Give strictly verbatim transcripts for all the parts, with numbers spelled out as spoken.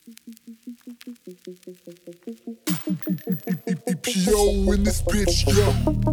E P O in this bitch, yo.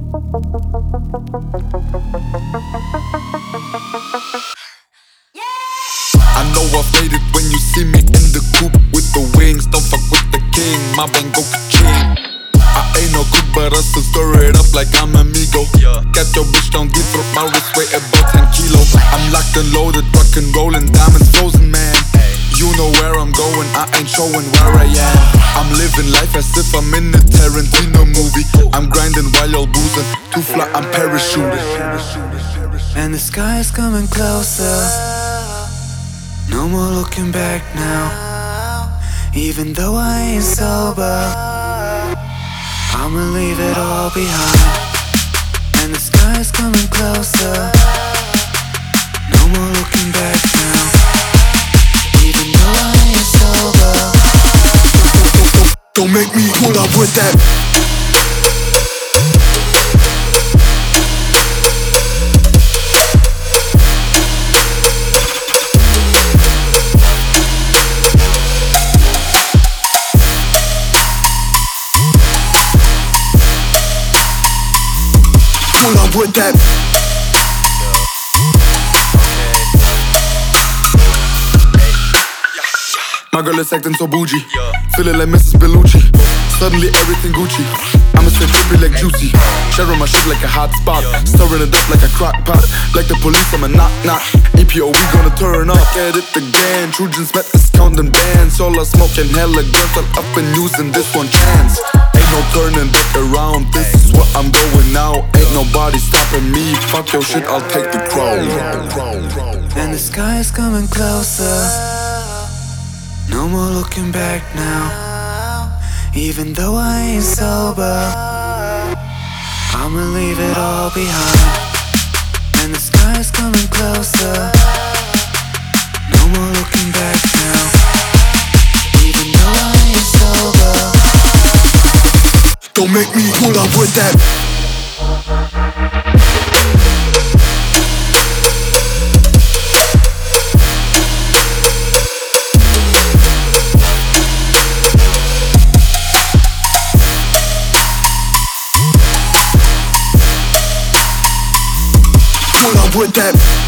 I know I've made it when you see me in the coupe with the wings. Don't fuck with the king, my bang go ka-ching. I ain't no good, but I still stir it up like I'm amigo. Got your bitch down deep, but my wrist weigh about ten kilo. I'm locked and loaded, rock and rollin', diamonds frozen, man. You know where I'm going, I ain't showing where I am. I'm living life as if I'm in a Tarantino movie. I'm grinding while y'all boozing, too fly, I'm parachuting. And the sky is coming closer. No more looking back now. Even though I ain't sober, I'ma leave it all behind. And the sky is coming closer. No more looking back now. Even though I ain't sober. Don't make me pull up with that. Pull up with that. My girl is acting so bougie, feeling like Missus Bellucci. Suddenly everything Gucci. I'ma stay drippy like juicy, sharing my shit like a hot spot, stirring it up like a crock pot. Like the police, I'm a knock knock. E P O, we gonna turn up. Get it again. Trojans met us counting bands. All are smoking hella girls, all up and using this one chance. Ain't no turning back around. This is what I'm going now. Ain't nobody stopping me. Fuck your shit, I'll take the crown. And the sky is coming closer. No more looking back now. Even though I ain't sober, I'ma leave it all behind. And the sky is coming closer. No more looking back now. Even though I ain't sober. Don't make me pull up with that. Pull up with that.